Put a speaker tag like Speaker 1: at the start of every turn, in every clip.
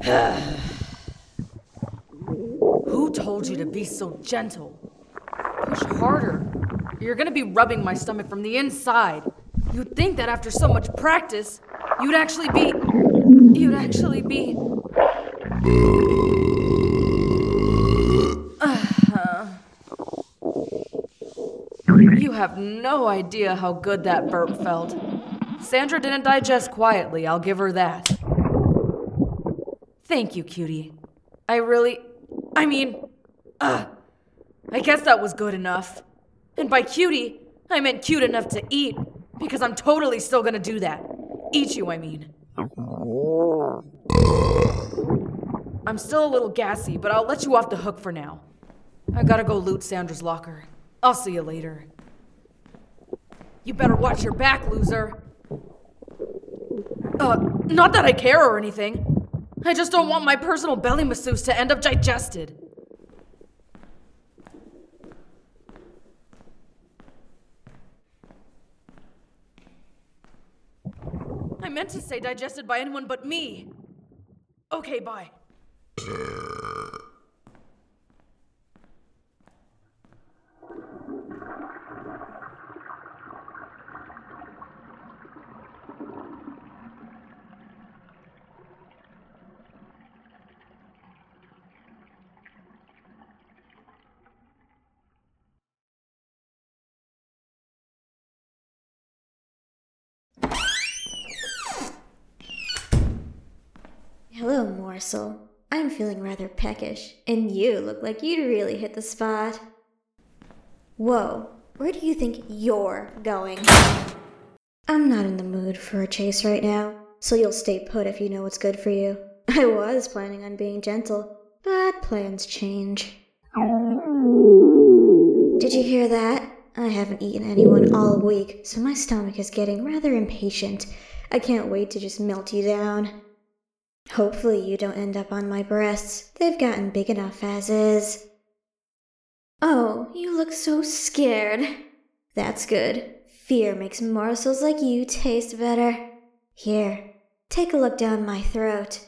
Speaker 1: Who told you to be so gentle? Push harder. You're gonna be rubbing my stomach from the inside. You'd think that after so much practice, you'd actually be... You have no idea how good that burp felt. Sandra didn't digest quietly, I'll give her that. Thank you, cutie. I guess that was good enough. And by cutie, I meant cute enough to eat, because I'm totally still gonna do that. Eat you, I mean. I'm still a little gassy, but I'll let you off the hook for now. I gotta go loot Sandra's locker. I'll see you later. You better watch your back, loser. Not that I care or anything. I just don't want my personal belly masseuse to end up digested. I meant to say digested by anyone but me. Okay, bye.
Speaker 2: Hello, Morsel. I'm feeling rather peckish, and you look like you'd really hit the spot. Whoa, where do you think you're going? I'm not in the mood for a chase right now, so you'll stay put if you know what's good for you. I was planning on being gentle, but plans change. Did you hear that? I haven't eaten anyone all week, so my stomach is getting rather impatient. I can't wait to just melt you down. Hopefully you don't end up on my breasts. They've gotten big enough as is. Oh, you look so scared. That's good. Fear makes morsels like you taste better. Here, take a look down my throat.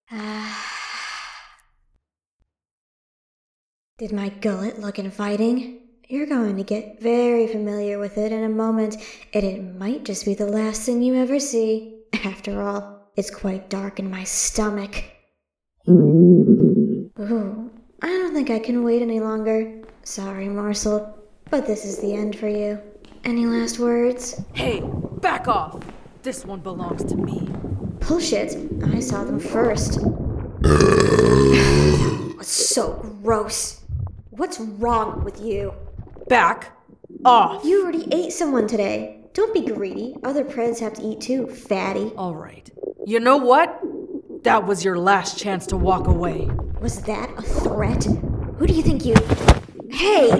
Speaker 2: Did my gullet look inviting? You're going to get very familiar with it in a moment, and it might just be the last thing you ever see. After all, it's quite dark in my stomach. Ooh, I don't think I can wait any longer. Sorry, Morsel, but this is the end for you. Any last words?
Speaker 1: Hey, back off! This one belongs to me.
Speaker 2: Bullshit, I saw them first. It's so gross. What's wrong with you?
Speaker 1: Back off!
Speaker 2: You already ate someone today. Don't be greedy. Other preds have to eat too, fatty.
Speaker 1: All right. You know what? That was your last chance to walk away.
Speaker 2: Was that a threat? Who do you think you... Hey!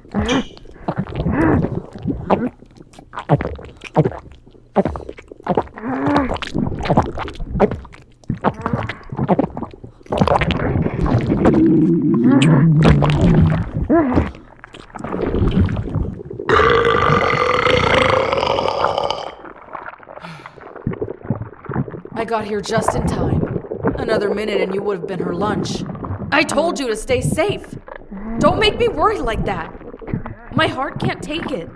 Speaker 1: I got here just in time. Another minute and you would have been her lunch. I told you to stay safe. Don't make me worry like that. My heart can't take it.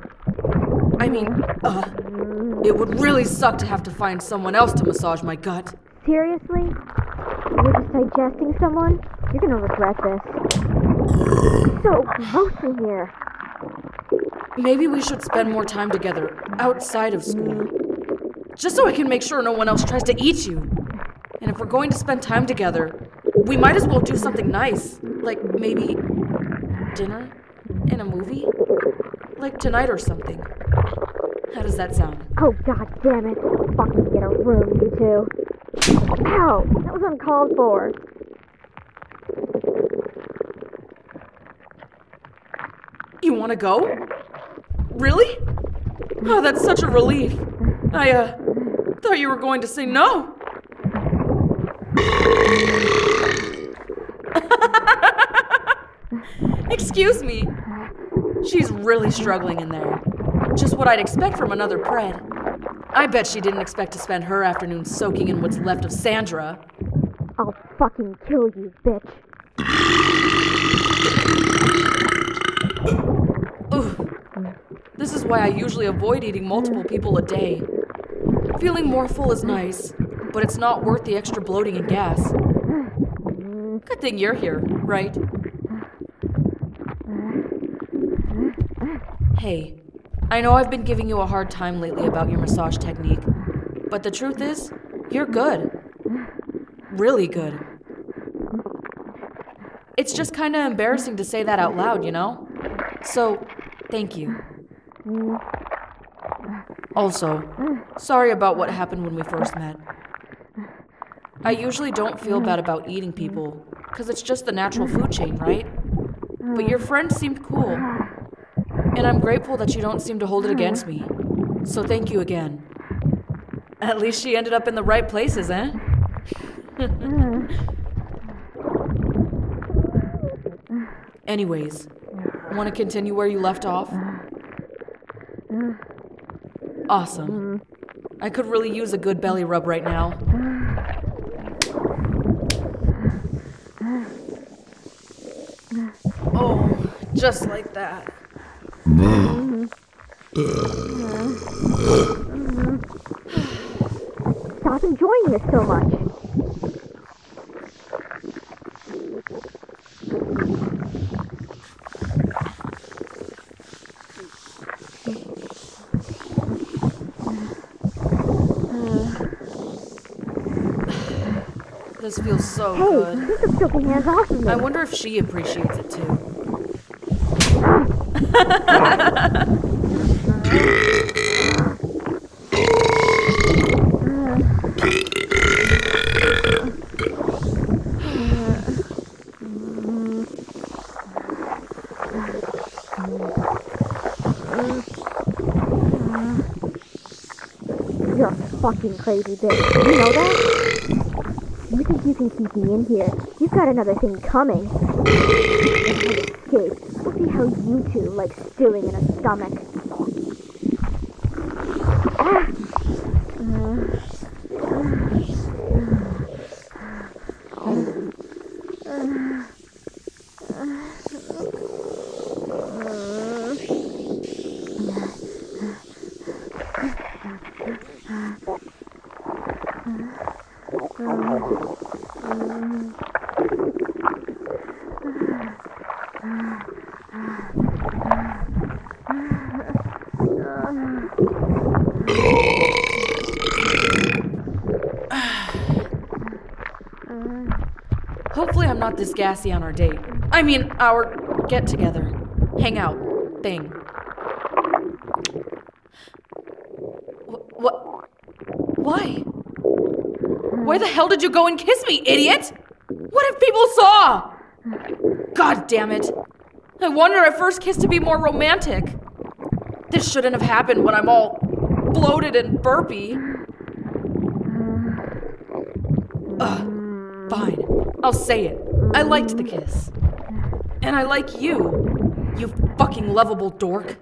Speaker 1: It would really suck to have to find someone else to massage my gut.
Speaker 2: Seriously? You're just digesting someone? You're gonna regret this. It's so gross in here.
Speaker 1: Maybe we should spend more time together, outside of school. Just so I can make sure no one else tries to eat you. And if we're going to spend time together, we might as well do something nice. Like maybe dinner and a movie? Like tonight or something. How does that sound?
Speaker 2: Oh, god damn it. Fucking get a room, you two. Ow! That was uncalled for.
Speaker 1: You want to go? Really? Oh, that's such a relief. I thought you were going to say no. Excuse me. She's really struggling in there. Just what I'd expect from another pred. I bet she didn't expect to spend her afternoon soaking in what's left of Sandra.
Speaker 3: I'll fucking kill you, bitch.
Speaker 1: Ugh. This is why I usually avoid eating multiple people a day. Feeling more full is nice, but it's not worth the extra bloating and gas. Good thing you're here, right? Hey, I know I've been giving you a hard time lately about your massage technique, but the truth is, you're good. Really good. It's just kind of embarrassing to say that out loud, you know? So, thank you. Also, sorry about what happened when we first met. I usually don't feel bad about eating people, because it's just the natural food chain, right? But your friend seemed cool, and I'm grateful that you don't seem to hold it against me. So thank you again. At least she ended up in the right places, eh? Anyways, want to continue where you left off? Awesome. I could really use a good belly rub right now. Oh, just like that.
Speaker 3: Stop enjoying this so much.
Speaker 1: This feels so
Speaker 3: Hey,
Speaker 1: good.
Speaker 3: you can still get hands off of me.
Speaker 1: I wonder if she appreciates it too.
Speaker 3: You're a fucking crazy bitch. You know that? You think you can keep me in here? You've got another thing coming. Escape. We'll see how you two like stewing in a stomach.
Speaker 1: Hopefully I'm not this gassy on our date. I mean, our get-together. Hang out thing. What? Why? Why the hell did you go and kiss me, idiot? What if people saw? God damn it. I wanted our first kiss to be more romantic. This shouldn't have happened when I'm all bloated and burpy. Ugh, fine. I'll say it. I liked the kiss. And I like you, you fucking lovable dork.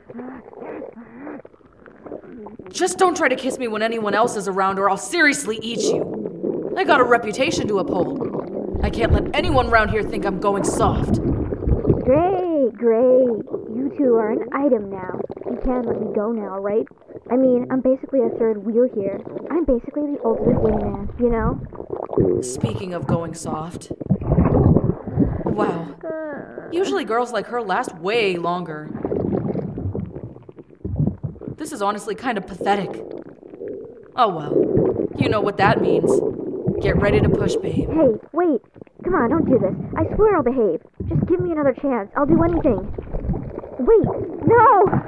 Speaker 1: Just don't try to kiss me when anyone else is around or I'll seriously eat you. I got a reputation to uphold. I can't let anyone around here think I'm going soft.
Speaker 3: Great, great. You two are an item now. You can let me go now, right? I mean, I'm basically a third wheel here. I'm basically the ultimate wingman, you know?
Speaker 1: Speaking of going soft. Wow. Usually girls like her last way longer. This is honestly kind of pathetic. Oh well. You know what that means. Get ready to push, babe.
Speaker 3: Hey, wait. Come on, don't do this. I swear I'll behave. Just give me another chance. I'll do anything. Wait, no!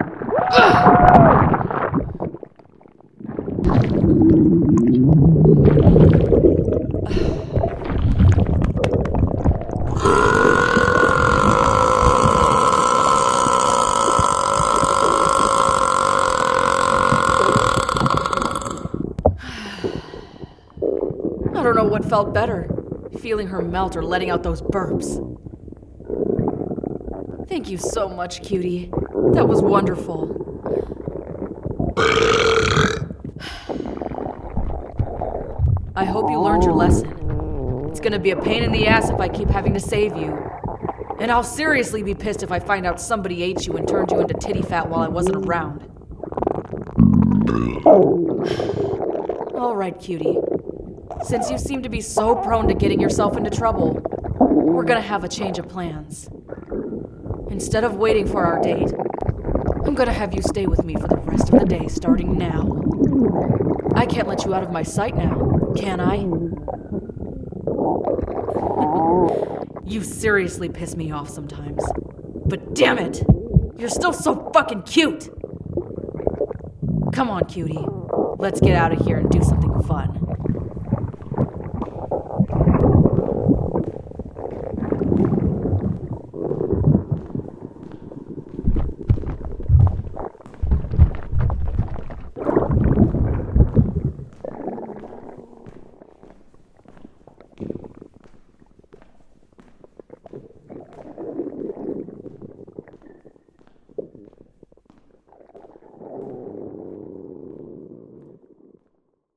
Speaker 1: I don't know what felt better, feeling her melt or letting out those burps. Thank you so much, cutie. That was wonderful. I hope you learned your lesson. It's gonna be a pain in the ass if I keep having to save you. And I'll seriously be pissed if I find out somebody ate you and turned you into titty fat while I wasn't around. All right, cutie. Since you seem to be so prone to getting yourself into trouble, we're gonna have a change of plans. Instead of waiting for our date, I'm gonna have you stay with me for the rest of the day starting now. I can't let you out of my sight now, can I? You seriously piss me off sometimes. But damn it! You're still so fucking cute! Come on, cutie. Let's get out of here and do something fun.